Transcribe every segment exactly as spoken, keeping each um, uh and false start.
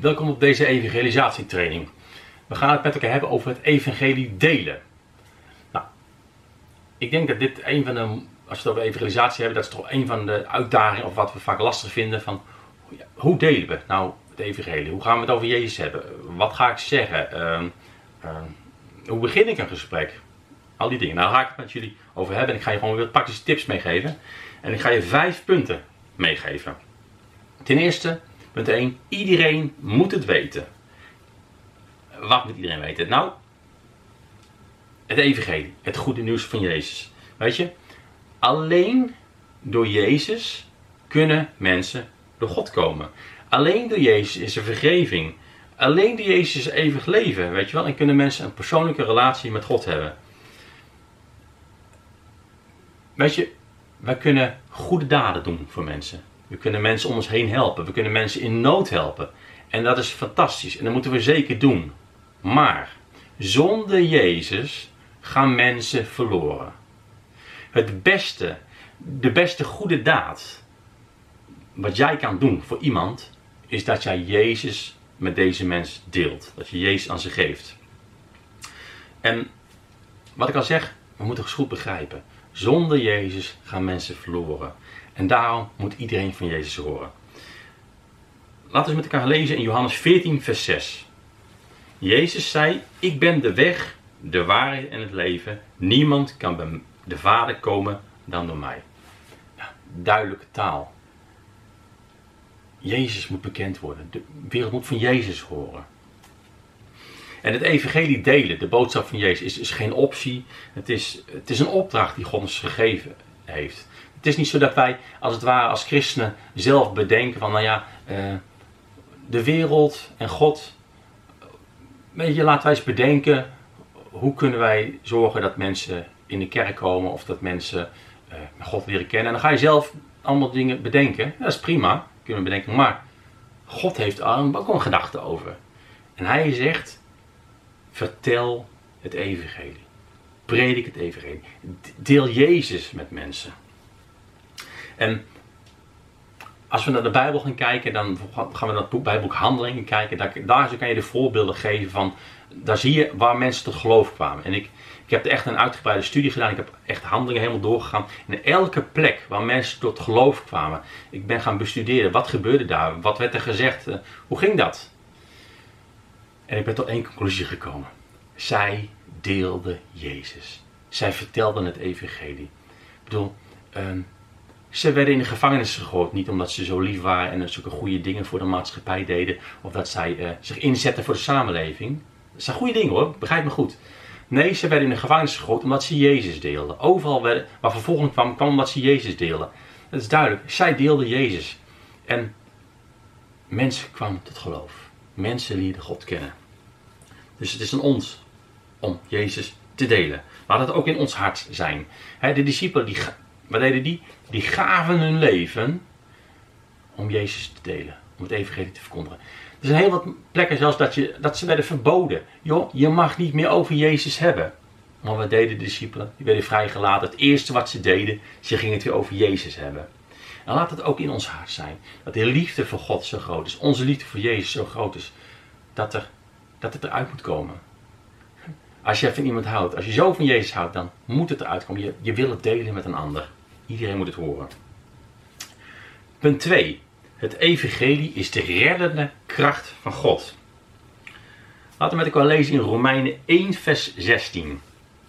Welkom op deze evangelisatietraining. We gaan het met elkaar hebben over het evangelie delen. Nou, ik denk dat dit een van de, als we het over evangelisatie hebben, dat is toch een van de uitdagingen of wat we vaak lastig vinden van, hoe delen we nou het evangelie? Hoe gaan we het over Jezus hebben? Wat ga ik zeggen? Uh, uh, hoe begin ik een gesprek? Al die dingen. Nou, daar ga ik het met jullie over hebben en ik ga je gewoon weer praktische tips meegeven. En ik ga je vijf punten meegeven. Ten eerste, punt één, iedereen moet het weten. Wat moet iedereen weten? Nou, het evangelie, het goede nieuws van Jezus. Weet je, alleen door Jezus kunnen mensen door God komen. Alleen door Jezus is er vergeving. Alleen door Jezus is eeuwig leven, weet je wel. En kunnen mensen een persoonlijke relatie met God hebben. Weet je, wij kunnen goede daden doen voor mensen. We kunnen mensen om ons heen helpen. We kunnen mensen in nood helpen. En dat is fantastisch. En dat moeten we zeker doen. Maar zonder Jezus gaan mensen verloren. Het beste, de beste goede daad wat jij kan doen voor iemand, is dat jij Jezus met deze mens deelt. Dat je Jezus aan ze geeft. En wat ik al zeg, we moeten het goed begrijpen. Zonder Jezus gaan mensen verloren. En daarom moet iedereen van Jezus horen. Laten we met elkaar lezen in Johannes veertien vers zes. Jezus zei, ik ben de weg, de waarheid en het leven. Niemand kan bij de Vader komen dan door mij. Ja, duidelijke taal. Jezus moet bekend worden. De wereld moet van Jezus horen. En het evangelie delen, de boodschap van Jezus, is, is geen optie. Het is, het is een opdracht die God ons gegeven heeft. Het is niet zo dat wij, als het ware, als christenen zelf bedenken van, nou ja, uh, de wereld en God. Weet je, laten wij eens bedenken, hoe kunnen wij zorgen dat mensen in de kerk komen of dat mensen uh, God leren kennen. En dan ga je zelf allemaal dingen bedenken. Dat is prima, kunnen we bedenken. Maar God heeft er ook een gedachte over. En hij zegt, vertel het evangelie. Predik het evangelie. Deel Jezus met mensen. En als we naar de Bijbel gaan kijken, dan gaan we naar het boek, Bijbelboek Handelingen kijken. Daar, daar kan je de voorbeelden geven van, daar zie je waar mensen tot geloof kwamen. En ik, ik heb er echt een uitgebreide studie gedaan. Ik heb echt Handelingen helemaal doorgegaan. En in elke plek waar mensen tot geloof kwamen, ik ben gaan bestuderen. Wat gebeurde daar? Wat werd er gezegd? Uh, hoe ging dat? En ik ben tot één conclusie gekomen. Zij deelden Jezus. Zij vertelden het evangelie. Ik bedoel, um, ze werden in de gevangenis gegooid. Niet omdat ze zo lief waren en zulke goede dingen voor de maatschappij deden. Of dat zij uh, zich inzetten voor de samenleving. Dat zijn goede dingen hoor, begrijp me goed. Nee, ze werden in de gevangenis gegooid omdat ze Jezus deelden. Overal werden, waar vervolging kwam, kwam omdat ze Jezus deelden. Dat is duidelijk. Zij deelden Jezus. En mensen kwamen tot geloof. Mensen leerden God kennen. Dus het is aan ons om Jezus te delen. Laat het ook in ons hart zijn. He, de discipelen, die, wat deden die? Die gaven hun leven om Jezus te delen. Om het evangelie te verkondigen. Er zijn heel wat plekken zelfs dat, je, dat ze werden verboden. Joh, je mag niet meer over Jezus hebben. Maar wat deden de discipelen? Die werden vrijgelaten. Het eerste wat ze deden, ze gingen het weer over Jezus hebben. En laat het ook in ons hart zijn. Dat de liefde voor God zo groot is. Onze liefde voor Jezus zo groot is. Dat, er, dat het eruit moet komen. Als je van iemand houdt, als je zo van Jezus houdt, dan moet het eruit komen. Je, je wil het delen met een ander. Iedereen moet het horen. Punt twee. Het evangelie is de reddende kracht van God. Laten we met elkaar lezen in Romeinen één vers zestien.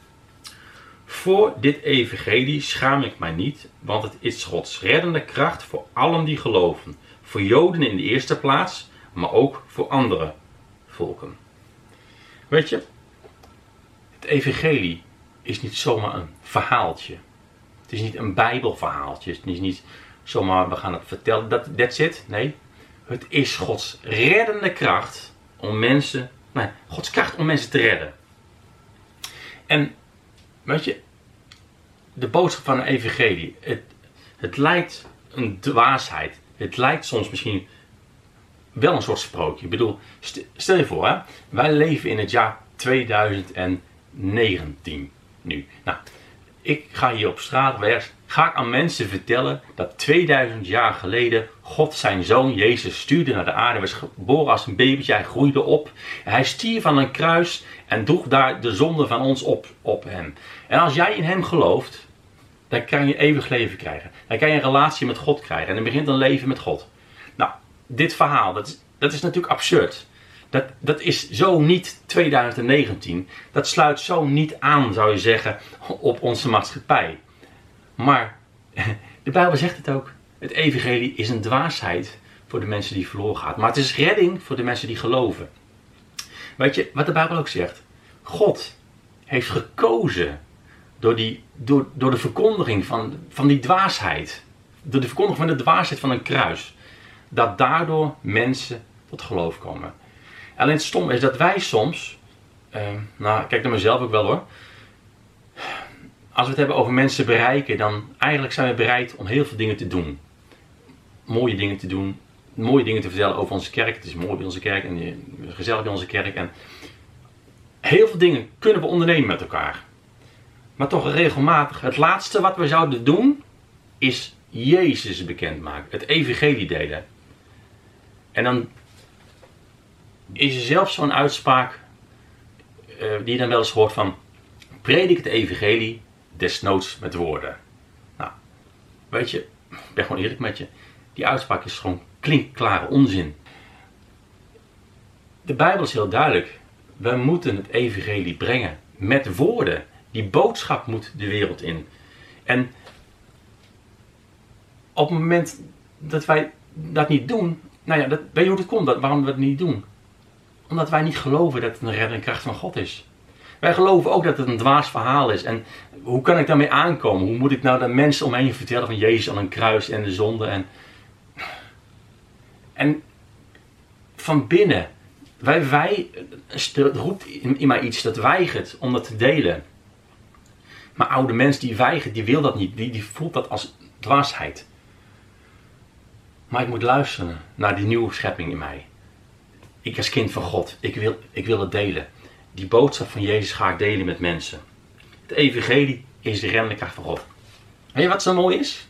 Voor dit evangelie schaam ik mij niet, want het is Gods reddende kracht voor allen die geloven. Voor Joden in de eerste plaats, maar ook voor andere volken. Weet je, het evangelie is niet zomaar een verhaaltje. Het is niet een bijbelverhaaltje. Het is niet zomaar, we gaan het vertellen, dat that's it. Nee, het is Gods reddende kracht om mensen, nee, Gods kracht om mensen te redden. En, weet je, de boodschap van een evangelie, het, het lijkt een dwaasheid. Het lijkt soms misschien wel een soort sprookje. Ik bedoel, stel je voor, hè, wij leven in het jaar tweeduizend negentien nu. Nou, ik ga hier op straat weg, ga ik aan mensen vertellen dat tweeduizend jaar geleden God zijn zoon Jezus stuurde naar de aarde. Hij was geboren als een babytje, hij groeide op. Hij stierf aan een kruis en droeg daar de zonde van ons op, op hem. En als jij in hem gelooft, dan kan je eeuwig leven krijgen. Dan kan je een relatie met God krijgen en dan begint een leven met God. Nou, dit verhaal, dat is, dat is natuurlijk absurd. Dat, dat is zo niet tweeduizend negentien. Dat sluit zo niet aan, zou je zeggen, op onze maatschappij. Maar de Bijbel zegt het ook. Het evangelie is een dwaasheid voor de mensen die verloren gaan. Maar het is redding voor de mensen die geloven. Weet je wat de Bijbel ook zegt? God heeft gekozen door, die, door, door de verkondiging van, van die dwaasheid. Door de verkondiging van de dwaasheid van een kruis. Dat daardoor mensen tot geloof komen. Alleen het stom is dat wij soms, uh, nou kijk naar mezelf ook wel hoor. Als we het hebben over mensen bereiken, dan eigenlijk zijn we bereid om heel veel dingen te doen. Mooie dingen te doen, mooie dingen te vertellen over onze kerk. Het is mooi bij onze kerk en gezellig bij onze kerk. En heel veel dingen kunnen we ondernemen met elkaar. Maar toch regelmatig, het laatste wat we zouden doen, is Jezus bekendmaken. Het evangelie delen. En dan is er zelfs zo'n uitspraak uh, die je dan wel eens hoort van: predik het evangelie desnoods met woorden. Nou, weet je, ik ben gewoon eerlijk met je. Die uitspraak is gewoon klinkklare onzin. De Bijbel is heel duidelijk. We moeten het evangelie brengen met woorden. Die boodschap moet de wereld in. En op het moment dat wij dat niet doen, nou ja, dat, weet je hoe het komt, dat, waarom we het niet doen? Omdat wij niet geloven dat het een reddende kracht van God is. Wij geloven ook dat het een dwaas verhaal is. En hoe kan ik daarmee aankomen? Hoe moet ik nou de mensen om me heen vertellen van Jezus aan een kruis en de zonde? En, en van binnen, wij, wij, het roept in, in mij iets dat weigert om dat te delen. Maar oude mens die weigert, die wil dat niet. Die, die voelt dat als dwaasheid. Maar ik moet luisteren naar die nieuwe schepping in mij. Ik als kind van God, ik wil, ik wil het delen. Die boodschap van Jezus ga ik delen met mensen. Het evangelie is de reddende kracht van God. Weet je wat zo mooi is?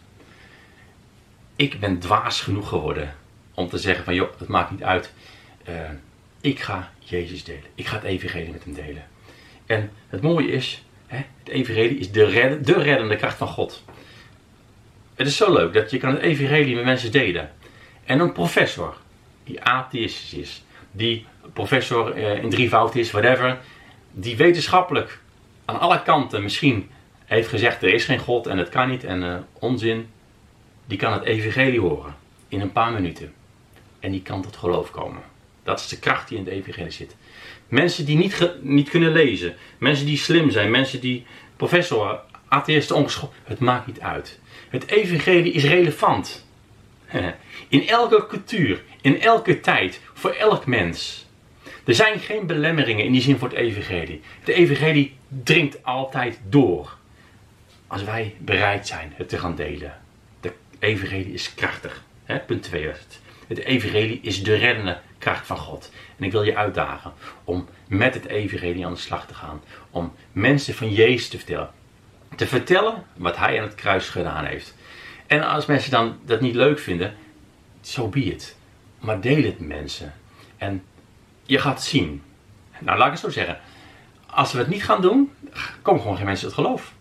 Ik ben dwaas genoeg geworden om te zeggen van joh, het maakt niet uit. Uh, ik ga Jezus delen. Ik ga het evangelie met hem delen. En het mooie is, hè, het evangelie is de, redde, de reddende kracht van God. Het is zo leuk dat je kan het evangelie met mensen delen. En een professor die atheïstisch is, die professor uh, in drievoud is, whatever, die wetenschappelijk aan alle kanten misschien heeft gezegd er is geen God en het kan niet en uh, onzin, die kan het evangelie horen in een paar minuten. En die kan tot geloof komen. Dat is de kracht die in het evangelie zit. Mensen die niet, ge, niet kunnen lezen, mensen die slim zijn, mensen die professor, atheïsten, ongeschoold, het maakt niet uit. Het evangelie is relevant. In elke cultuur, in elke tijd, voor elk mens. Er zijn geen belemmeringen in die zin voor het evangelie. Het evangelie dringt altijd door. Als wij bereid zijn het te gaan delen. De evangelie is krachtig. Hè? Punt twee was het. Het evangelie is de reddende kracht van God. En ik wil je uitdagen om met het evangelie aan de slag te gaan. Om mensen van Jezus te vertellen. Te vertellen wat hij aan het kruis gedaan heeft. En als mensen dan dat niet leuk vinden, so be it. Maar deel het met mensen. En je gaat het zien. Nou, laat ik het zo zeggen. Als we het niet gaan doen, komen gewoon geen mensen tot geloof.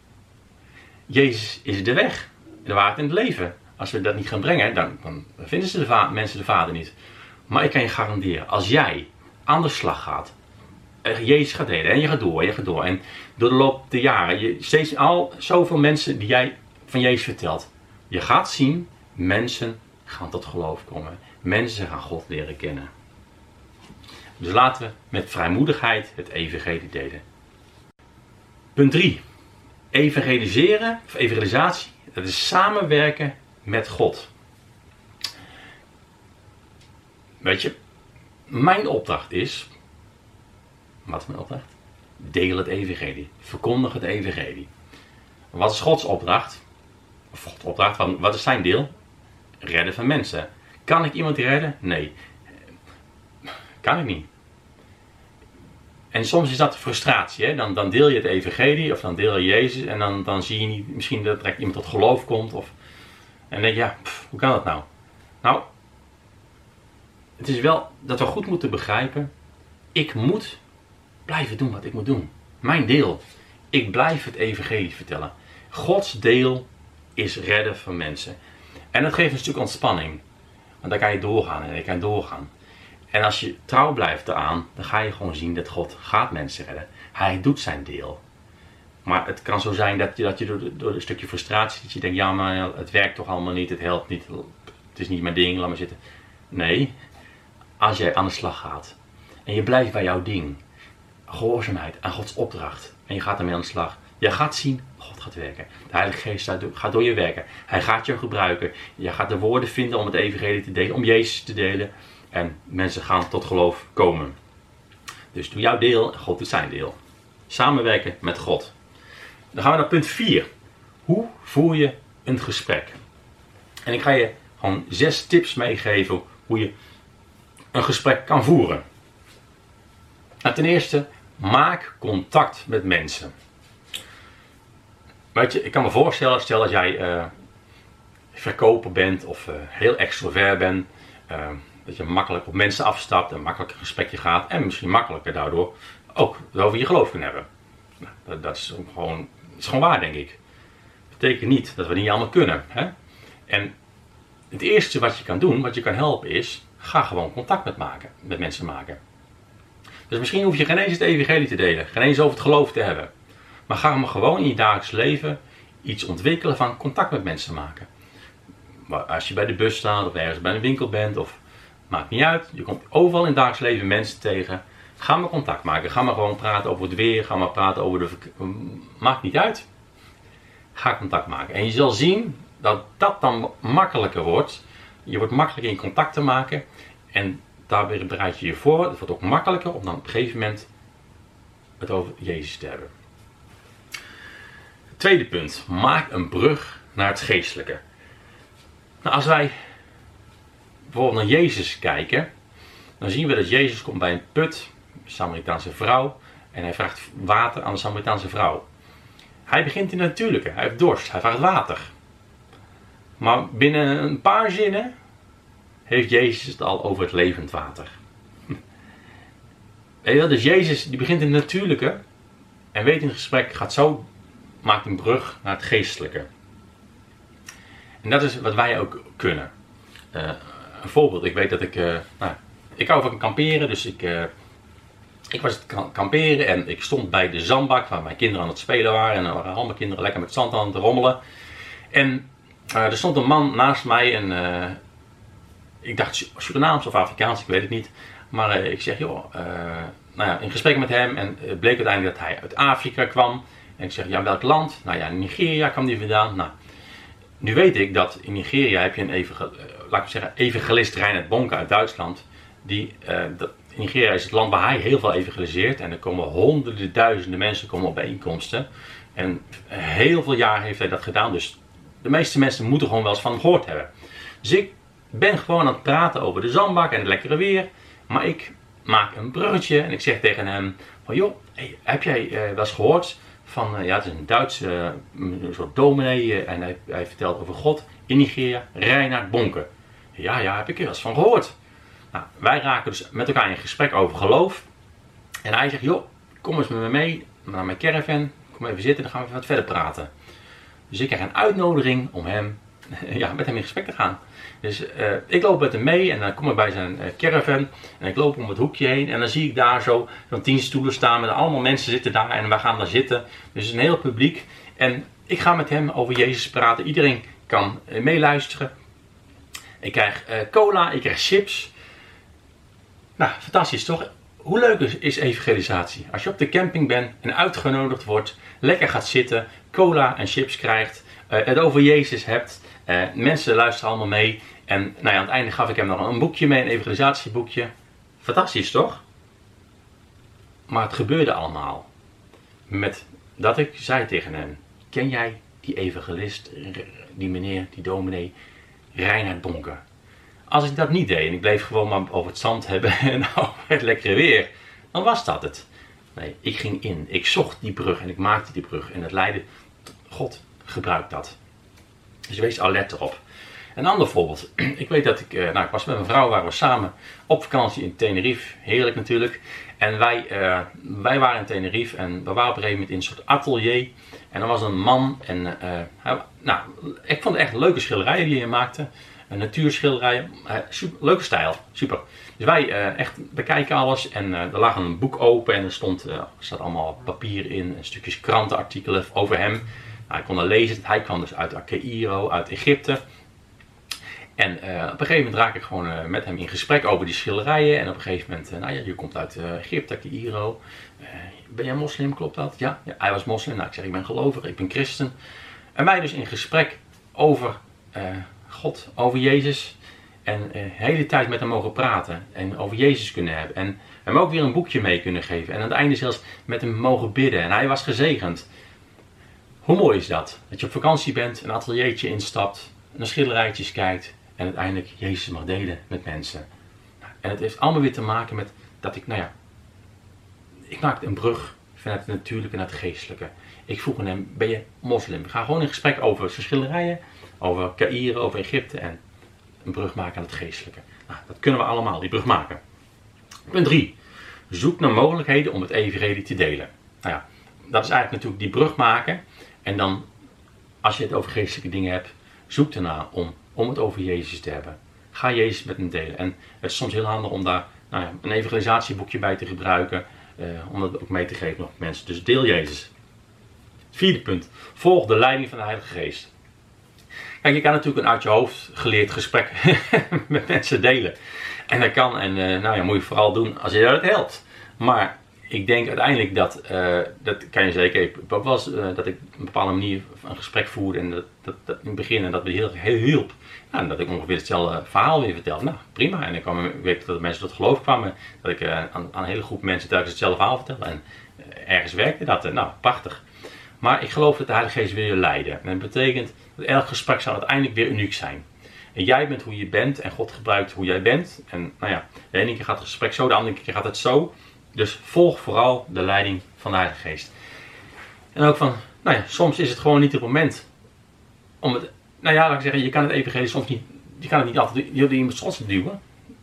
Jezus is de weg, de waarheid en het leven. Als we dat niet gaan brengen, dan, dan vinden ze de va- mensen de Vader niet. Maar ik kan je garanderen, als jij aan de slag gaat, Jezus gaat delen en je gaat door en je gaat door. En door de loop der jaren, je steeds al zoveel mensen die jij van Jezus vertelt. Je gaat zien, mensen gaan tot geloof komen. Mensen gaan God leren kennen. Dus laten we met vrijmoedigheid het evangelie delen. Punt drie. Evangeliseren, of evangelisatie, dat is samenwerken met God. Weet je, mijn opdracht is, wat is mijn opdracht? Deel het evangelie. Verkondig het evangelie. Wat is Gods opdracht? Of Gods opdracht, wat is zijn deel? Redden van mensen. Kan ik iemand redden? Nee. Kan ik niet. En soms is dat frustratie. Hè? Dan, dan deel je het evangelie of dan deel je Jezus en dan, dan zie je niet, misschien dat er iemand tot geloof komt. Of, en dan denk je, ja, pff, hoe kan dat nou? Nou, het is wel dat we goed moeten begrijpen, ik moet blijven doen wat ik moet doen. Mijn deel. Ik blijf het evangelie vertellen. Gods deel is redden van mensen. En dat geeft een stuk ontspanning. Want dan kan je doorgaan en je kan doorgaan. En als je trouw blijft eraan, dan ga je gewoon zien dat God gaat mensen redden. Hij doet zijn deel. Maar het kan zo zijn dat je, dat je door, door een stukje frustratie, dat je denkt, ja maar het werkt toch allemaal niet, het helpt niet, het is niet mijn ding, laat maar zitten. Nee, als jij aan de slag gaat en je blijft bij jouw ding, gehoorzaamheid aan Gods opdracht en je gaat ermee aan de slag, je gaat zien, God gaat werken. De Heilige Geest gaat door je werken. Hij gaat je gebruiken. Je gaat de woorden vinden om het evangelie te delen, om Jezus te delen. En mensen gaan tot geloof komen. Dus doe jouw deel en God doet zijn deel. Samenwerken met God. Dan gaan we naar punt vier. Hoe voer je een gesprek? En ik ga je gewoon zes tips meegeven hoe je een gesprek kan voeren. Nou, ten eerste, maak contact met mensen. Weet je, ik kan me voorstellen, stel dat jij uh, verkoper bent of uh, heel extrovert bent. Uh, dat je makkelijk op mensen afstapt en makkelijk een gesprekje gaat. En misschien makkelijker daardoor ook over je geloof kunnen hebben. Nou, dat, dat, is gewoon, dat is gewoon waar, denk ik. Dat betekent niet dat we niet allemaal kunnen. Hè? En het eerste wat je kan doen, wat je kan helpen is, ga gewoon contact met, maken, met mensen maken. Dus misschien hoef je geen eens het evangelie te delen. Geen eens over het geloof te hebben. Maar ga maar gewoon in je dagelijks leven iets ontwikkelen van contact met mensen maken. Maar als je bij de bus staat of ergens bij een winkel bent, of maakt niet uit. Je komt overal in het dagelijks leven mensen tegen. Ga maar contact maken. Ga maar gewoon praten over het weer. Ga maar praten over de... Maakt niet uit. Ga contact maken. En je zal zien dat dat dan makkelijker wordt. Je wordt makkelijker in contact te maken. En daarbij bereid je je voor. Het wordt ook makkelijker om dan op een gegeven moment het over Jezus te hebben. Tweede punt. Maak een brug naar het geestelijke. Nou, als wij bijvoorbeeld naar Jezus kijken, dan zien we dat Jezus komt bij een put, een Samaritaanse vrouw, en hij vraagt water aan de Samaritaanse vrouw. Hij begint in het natuurlijke, hij heeft dorst, hij vraagt water. Maar binnen een paar zinnen heeft Jezus het al over het levend water. Weet je wel, dus Jezus die begint in het natuurlijke en weet in het gesprek, gaat zo, maakt een brug naar het geestelijke. En dat is wat wij ook kunnen. Uh, een voorbeeld, ik weet dat ik, uh, nou, ik hou van kamperen, dus ik, uh, ik was het kamperen en ik stond bij de zandbak waar mijn kinderen aan het spelen waren. En er waren allemaal kinderen lekker met zand aan het rommelen. En uh, er stond een man naast mij en uh, ik dacht Surinaams of Afrikaans, ik weet het niet. Maar uh, ik zeg, joh, uh, nou ja, in gesprek met hem en het bleek uiteindelijk dat hij uit Afrika kwam. En ik zeg, ja, welk land? Nou ja, Nigeria kwam die vandaan. Nou, nu weet ik dat in Nigeria heb je een evangel, laat ik zeggen, evangelist Reinhard Bonke uit Duitsland. Die, uh, dat, Nigeria is het land waar hij heel veel evangeliseert. En er komen honderden, duizenden mensen komen op bijeenkomsten. En heel veel jaar heeft hij dat gedaan. Dus de meeste mensen moeten gewoon wel eens van hem gehoord hebben. Dus ik ben gewoon aan het praten over de zandbak en het lekkere weer. Maar ik maak een bruggetje en ik zeg tegen hem van, joh, hey, heb jij uh, wel eens gehoord van, uh, ja, het is een Duitse uh, een soort dominee uh, en hij, hij vertelt over God in Nigeria, Reinhard Bonke. Ja, ja, heb ik er wel eens van gehoord. Nou, wij raken dus met elkaar in gesprek over geloof. En hij zegt, joh, kom eens met me mee naar mijn caravan, kom even zitten en dan gaan we wat verder praten. Dus ik krijg een uitnodiging om hem, ja, met hem in gesprek te gaan. Dus uh, ik loop met hem mee en dan kom ik bij zijn uh, caravan en ik loop om het hoekje heen en dan zie ik daar zo zo'n tien stoelen staan met allemaal mensen zitten daar en wij gaan daar zitten. Dus het is een heel publiek en ik ga met hem over Jezus praten. Iedereen kan uh, meeluisteren. Ik krijg uh, cola, ik krijg chips. Nou, fantastisch toch? Hoe leuk is, is evangelisatie? Als je op de camping bent en uitgenodigd wordt, lekker gaat zitten, cola en chips krijgt, uh, het over Jezus hebt. Uh, mensen luisteren allemaal mee. En nou ja, aan het einde gaf ik hem nog een boekje mee, een evangelisatieboekje. Fantastisch toch? Maar het gebeurde allemaal. Met dat ik zei tegen hem, ken jij die evangelist, die meneer, die dominee, Reinhard Bonke? Als ik dat niet deed en ik bleef gewoon maar over het zand hebben en over het lekkere weer, dan was dat het. Nee, ik ging in. Ik zocht die brug en ik maakte die brug. En het leidde, God gebruikt dat. Dus wees alert erop. Een ander voorbeeld. Ik weet dat ik, nou ik was met mijn vrouw, waren we samen op vakantie in Tenerife. Heerlijk natuurlijk. En wij, uh, wij waren in Tenerife en we waren op een gegeven moment in een soort atelier. En er was een man en uh, hij, nou, ik vond het echt leuke schilderijen die hij maakte. Een natuurschilderijen, uh, super, leuke stijl, super. Dus wij uh, echt bekijken alles en uh, er lag een boek open en er stond, uh, er staat allemaal papier in, en stukjes krantenartikelen over hem. Nou, ik kon dan lezen, hij kwam dus uit Caïro, uit Egypte. En uh, op een gegeven moment raak ik gewoon uh, met hem in gesprek over die schilderijen. En op een gegeven moment, uh, nou ja, je komt uit uh, Egypte, Caïro. Uh, ben jij moslim, klopt dat? Ja? Ja, hij was moslim. Nou, ik zeg, ik ben gelovig, ik ben christen. En wij dus in gesprek over uh, God, over Jezus. En uh, de hele tijd met hem mogen praten. En over Jezus kunnen hebben. En hem ook weer een boekje mee kunnen geven. En aan het einde zelfs met hem mogen bidden. En hij was gezegend. Hoe mooi is dat? Dat je op vakantie bent, een ateliertje instapt, naar schilderijtjes kijkt. En uiteindelijk Jezus mag delen met mensen. En het heeft allemaal weer te maken met dat ik, nou ja, ik maakte een brug vanuit het natuurlijke naar het geestelijke. Ik vroeg aan hem, ben je moslim? We gaan gewoon in gesprek over zijn schilderijen, over Caïro, over Egypte en een brug maken aan het geestelijke. Nou, dat kunnen we allemaal, die brug maken. Punt drie. Zoek naar mogelijkheden om het evangelie te delen. Nou ja, dat is eigenlijk natuurlijk die brug maken. En dan, als je het over geestelijke dingen hebt, zoek ernaar om, om het over Jezus te hebben. Ga Jezus met hem delen. En het is soms heel handig om daar nou ja, een evangelisatieboekje bij te gebruiken. Uh, om dat ook mee te geven op mensen. Dus deel Jezus. Vierde punt. Volg de leiding van de Heilige Geest. Kijk, je kan natuurlijk een uit je hoofd geleerd gesprek met mensen delen. En dat kan, en uh, nou ja, moet je vooral doen als je dat helpt. Maar ik denk uiteindelijk dat, uh, dat kan je zeker, ik heb ook wel eens uh, dat ik op een bepaalde manier een gesprek voerde en dat, dat, dat in het begin en dat me heel, heel hielp. Nou, en dat ik ongeveer hetzelfde verhaal weer vertelde. Nou, prima. En ik kwam, weet dat de mensen tot geloof kwamen, dat ik uh, aan, aan een hele groep mensen telkens hetzelfde verhaal vertelde. En uh, ergens werkte dat. Uh, nou, prachtig. Maar ik geloof dat de Heilige Geest wil je leiden. En dat betekent dat elk gesprek zal uiteindelijk weer uniek zijn. En jij bent hoe je bent en God gebruikt hoe jij bent. En nou ja, de ene keer gaat het gesprek zo, de andere keer gaat het zo. Dus volg vooral de leiding van de Heilige Geest. En ook van, nou ja, soms is het gewoon niet het moment om het, nou ja, laat ik zeggen, je kan het evangelie soms niet, je kan het niet altijd, je iemand soms duwen.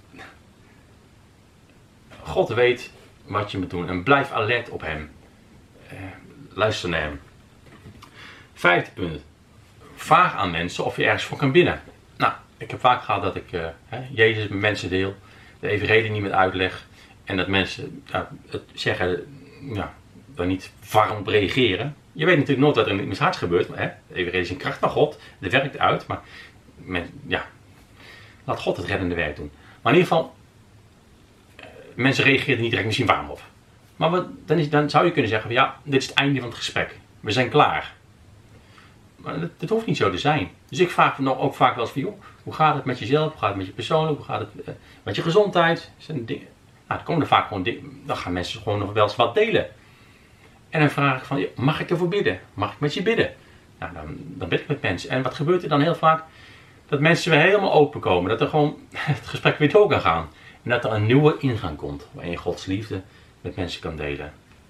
God weet wat je moet doen en blijf alert op hem. Uh, luister naar hem. Vijfde punt. Vraag aan mensen of je ergens voor kan bidden. Nou, ik heb vaak gehad dat ik uh, hè, Jezus met mensen deel, de evangelie niet met uitleg. En dat mensen ja, het zeggen, ja, daar niet warm op reageren. Je weet natuurlijk nooit wat er in het hart gebeurt. Maar, hè, de evangelie is een kracht van God. Dat werkt uit. Maar men, ja, laat God het reddende werk doen. Maar in ieder geval, mensen reageren niet direct misschien warm op. Maar wat, dan, is, dan zou je kunnen zeggen, van, ja, dit is het einde van het gesprek. We zijn klaar. Maar dat, dat hoeft niet zo te zijn. Dus ik vraag nog ook vaak wel eens van, joh, hoe gaat het met jezelf? Hoe gaat het met je persoonlijk? Hoe gaat het uh, met je gezondheid? Zijn dingen. Nou, dan komen er vaak gewoon dingen, dan gaan mensen gewoon nog wel eens wat delen. En dan vraag ik van, mag ik ervoor bidden? Mag ik met je bidden? Nou, dan, dan bid ik met mensen. En wat gebeurt er dan heel vaak? Dat mensen weer helemaal open komen. Dat er gewoon het gesprek weer door kan gaan. En dat er een nieuwe ingang komt. Waarin je Gods liefde met mensen kan delen.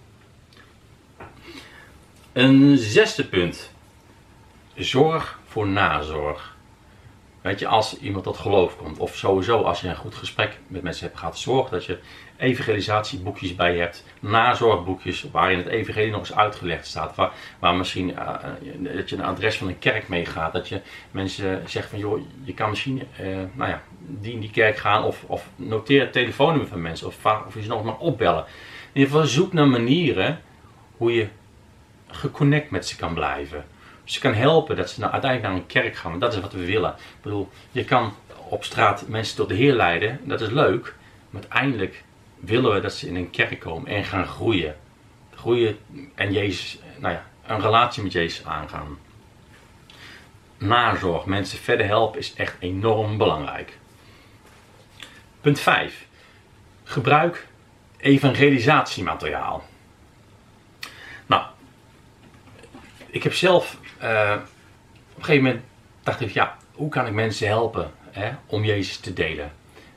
Een zesde punt. Zorg voor nazorg. Weet je, als iemand tot geloof komt, of sowieso als je een goed gesprek met mensen hebt gehad, zorg dat je evangelisatieboekjes bij je hebt, nazorgboekjes waarin het evangelie nog eens uitgelegd staat, waar, waar misschien uh, dat je een adres van een kerk meegaat, dat je mensen zegt van joh, je kan misschien uh, nou ja, die in die kerk gaan of, of noteer het telefoonnummer van mensen of, of je ze nog maar opbellen. In ieder geval zoek naar manieren hoe je geconnect met ze kan blijven. Dus je kan helpen dat ze nou uiteindelijk naar een kerk gaan, want dat is wat we willen. Ik bedoel, je kan op straat mensen tot de Heer leiden, dat is leuk. Maar uiteindelijk willen we dat ze in een kerk komen en gaan groeien. Groeien en Jezus, nou ja, een relatie met Jezus aangaan. Nazorg, mensen verder helpen is echt enorm belangrijk. Punt vijf. Gebruik evangelisatiemateriaal. Nou, ik heb zelf uh, op een gegeven moment dacht ik, ja, hoe kan ik mensen helpen hè, om Jezus te delen?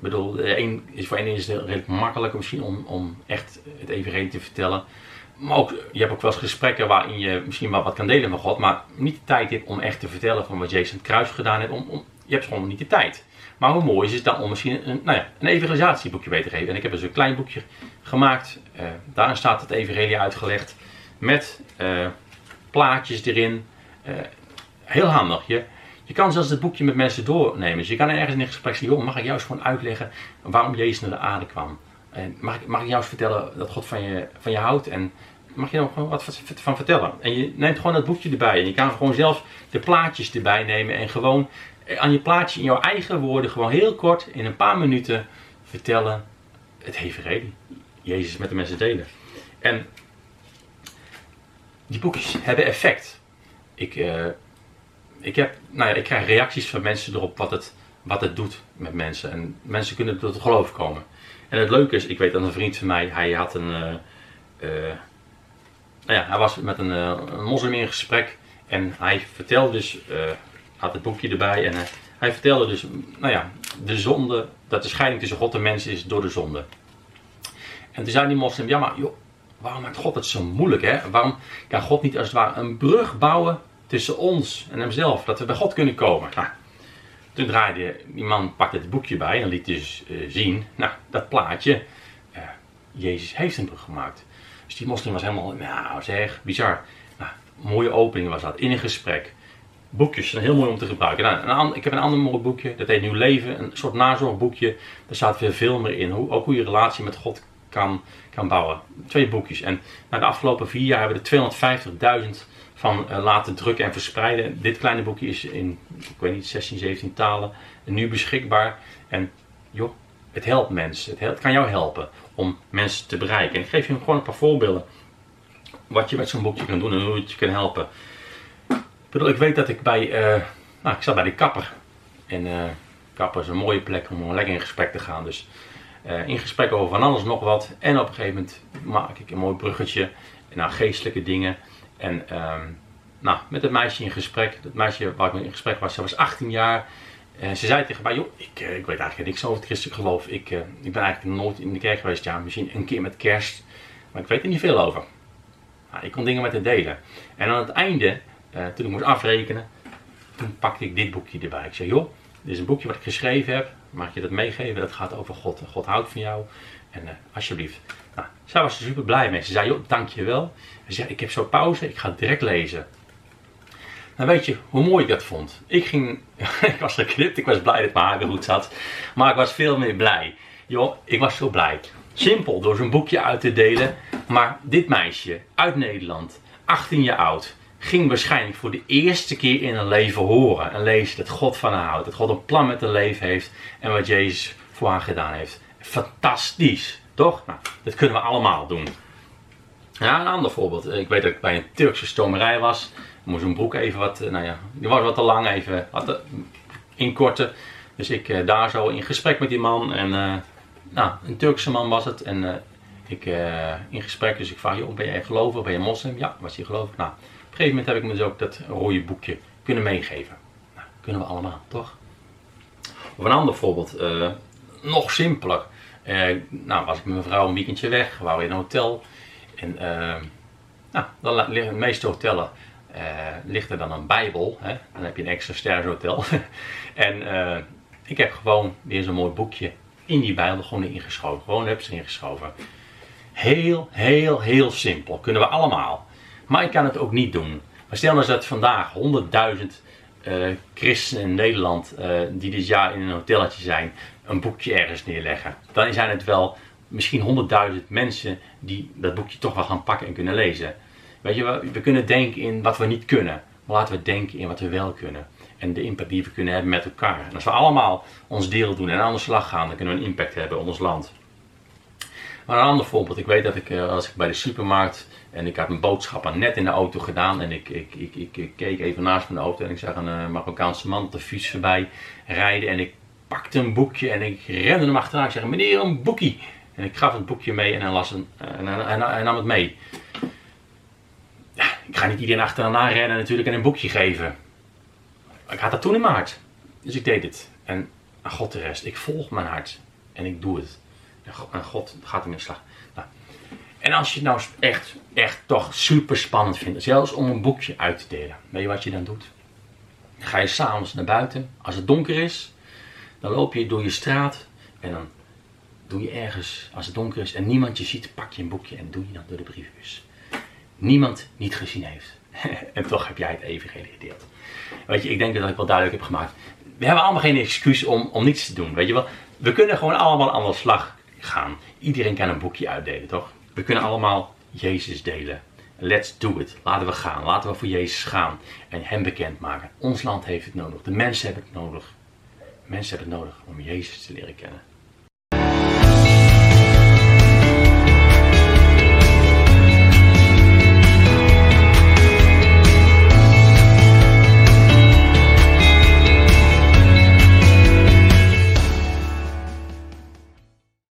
bedoel, de een is, voor een is het redelijk makkelijk misschien om, om echt het evangelie te vertellen. Maar ook, je hebt ook wel eens gesprekken waarin je misschien wel wat kan delen van God, maar niet de tijd hebt om echt te vertellen van wat Jezus aan het kruis gedaan heeft. Om, om, je hebt gewoon niet de tijd. Maar hoe mooi is het dan om misschien een, nou ja, een evangelisatieboekje mee te geven. En ik heb dus een klein boekje gemaakt. Uh, daarin staat het evangelie uitgelegd met uh, plaatjes erin. Uh, heel handig. Je, je kan zelfs het boekje met mensen doornemen. Dus je kan ergens in een gesprek zeggen, joh, mag ik jou eens gewoon uitleggen waarom Jezus naar de aarde kwam? En mag, ik, mag ik jou eens vertellen dat God van je, van je houdt? En mag je er gewoon wat van vertellen? En je neemt gewoon dat boekje erbij. En je kan gewoon zelf de plaatjes erbij nemen. En gewoon aan je plaatje in jouw eigen woorden, gewoon heel kort, in een paar minuten, vertellen het evangelie. Jezus met de mensen delen. En die boekjes hebben effect. Ik, uh, ik, heb, nou ja, ik krijg reacties van mensen erop wat het, wat het doet met mensen. En mensen kunnen tot het geloof komen. En het leuke is, ik weet dat een vriend van mij, hij had een, uh, uh, nou ja, hij was met een, uh, een moslim in gesprek en hij vertelde dus, uh, had het boekje erbij en uh, hij vertelde dus, nou ja, de zonde, dat de scheiding tussen God en mens is door de zonde. En toen zei die moslim, ja maar joh, waarom maakt God het zo moeilijk, hè? Waarom kan God niet als het ware een brug bouwen tussen ons en hemzelf, dat we bij God kunnen komen? Nou, toen draaide die man, pakte het boekje bij en liet dus uh, zien, nou, dat plaatje, uh, Jezus heeft een brug gemaakt. Dus die moslim was helemaal, nou zeg, bizar. Nou, mooie opening was dat, in een gesprek. Boekjes zijn heel mooi om te gebruiken. Nou, een ander, ik heb een ander mooi boekje, dat heet Nieuw Leven, een soort nazorgboekje. Daar staat weer veel meer in, hoe, ook hoe je relatie met God kan, kan bouwen. Twee boekjes. En na de afgelopen vier jaar hebben we er tweehonderdvijftigduizend van uh, laten drukken en verspreiden. Dit kleine boekje is in, ik weet niet, zestien, zeventien talen nu beschikbaar. En joh, het helpt mensen. Het, helpt, het kan jou helpen om mensen te bereiken. En ik geef je gewoon een paar voorbeelden wat je met zo'n boekje kan doen en hoe het je kan helpen. Ik bedoel, ik weet dat ik bij, uh, nou, ik zat bij de kapper. En uh, kapper is een mooie plek om lekker in gesprek te gaan. Dus uh, in gesprek over van alles nog wat. En op een gegeven moment maak ik een mooi bruggetje naar geestelijke dingen. En uh, nou, met het meisje in gesprek. Dat meisje waar ik mee in gesprek was, ze was achttien jaar. En ze zei tegen mij, joh, ik, uh, ik weet eigenlijk niks over het christelijk geloof. Ik, uh, ik ben eigenlijk nooit in de kerk geweest. Ja, misschien een keer met kerst. Maar ik weet er niet veel over. Nou, ik kon dingen met haar delen. En aan het einde, uh, toen ik moest afrekenen, toen pakte ik dit boekje erbij. Ik zei, joh, dit is een boekje wat ik geschreven heb. Mag je dat meegeven? Dat gaat over God. God houdt van jou. En uh, alsjeblieft. Nou, zij was er super blij mee. Ze zei, joh, dankjewel. Ze zei, ik heb zo pauze. Ik ga het direct lezen. Nou, weet je hoe mooi ik dat vond? Ik ging, ik was geknipt. Ik was blij dat mijn haar er goed zat. Maar ik was veel meer blij. Joh, ik was zo blij. Simpel, door zo'n boekje uit te delen. Maar dit meisje uit Nederland, achttien jaar oud, ging waarschijnlijk voor de eerste keer in haar leven horen en lezen dat God van haar houdt. Dat God een plan met haar leven heeft en wat Jezus voor haar gedaan heeft. Fantastisch, toch? Nou, dat kunnen we allemaal doen. Ja, een ander voorbeeld. Ik weet dat ik bij een Turkse stomerij was. Ik moest een broek even wat, nou ja, die was wat te lang, even wat inkorten. Dus ik uh, daar zo in gesprek met die man en uh, nou, een Turkse man was het. En uh, ik uh, in gesprek, dus ik vraag, joh, ben jij gelovig? Ben je moslim? Ja, was hij gelovig? Nou, op een gegeven moment heb ik me dus ook dat rode boekje kunnen meegeven. Nou, kunnen we allemaal, toch? Of een ander voorbeeld, uh, nog simpeler. Uh, nou, was ik met mijn vrouw een weekendje weg, we waren in een hotel. En uh, nou, dan liggen de meeste hotellen, uh, ligt er dan een bijbel. Hè? Dan heb je een extra sterrenhotel. En uh, ik heb gewoon weer zo'n mooi boekje in die bijbel gewoon erin geschoven. Gewoon heb ze erin geschoven. Heel, heel, heel simpel. Kunnen we allemaal. Maar ik kan het ook niet doen. Maar stel nou dat vandaag honderdduizend uh, christenen in Nederland, uh, die dit jaar in een hotelletje zijn, een boekje ergens neerleggen. Dan zijn het wel misschien honderdduizend mensen die dat boekje toch wel gaan pakken en kunnen lezen. Weet je, we, we kunnen denken in wat we niet kunnen. Maar laten we denken in wat we wel kunnen. En de impact die we kunnen hebben met elkaar. En als we allemaal ons deel doen en aan de slag gaan, dan kunnen we een impact hebben op ons land. Maar een ander voorbeeld. Ik weet dat ik, als ik bij de supermarkt, en ik had mijn boodschappen net in de auto gedaan. En ik, ik, ik, ik, ik keek even naast mijn auto en ik zag een uh, Marokkaanse man op de fiets voorbij rijden. En ik pakte een boekje en ik rende hem achteraan. Ik zei, meneer, een boekje. En ik gaf het boekje mee en hij, las een, uh, en hij, hij, hij nam het mee. Ja, ik ga niet iedereen achteraan rennen natuurlijk en een boekje geven. Ik had dat toen in mijn hart. Dus ik deed het. En aan God de rest. Ik volg mijn hart. En ik doe het. En God gaat hem in slag. Nou. En als je het nou echt, echt toch super spannend vindt, zelfs om een boekje uit te delen. Weet je wat je dan doet? Dan ga je s'avonds naar buiten. Als het donker is, dan loop je door je straat. En dan doe je ergens, als het donker is en niemand je ziet, pak je een boekje en doe je dan door de brievenbus. Niemand niet gezien heeft. En toch heb jij het evangelie gedeeld. Weet je, ik denk dat ik wel duidelijk heb gemaakt. We hebben allemaal geen excuus om, om niets te doen. Weet je wel, we kunnen gewoon allemaal aan de slag gaan. Iedereen kan een boekje uitdelen, toch? We kunnen allemaal Jezus delen. Let's do it. Laten we gaan. Laten we voor Jezus gaan. En hem bekendmaken. Ons land heeft het nodig. De mensen hebben het nodig. Mensen hebben het nodig om Jezus te leren kennen.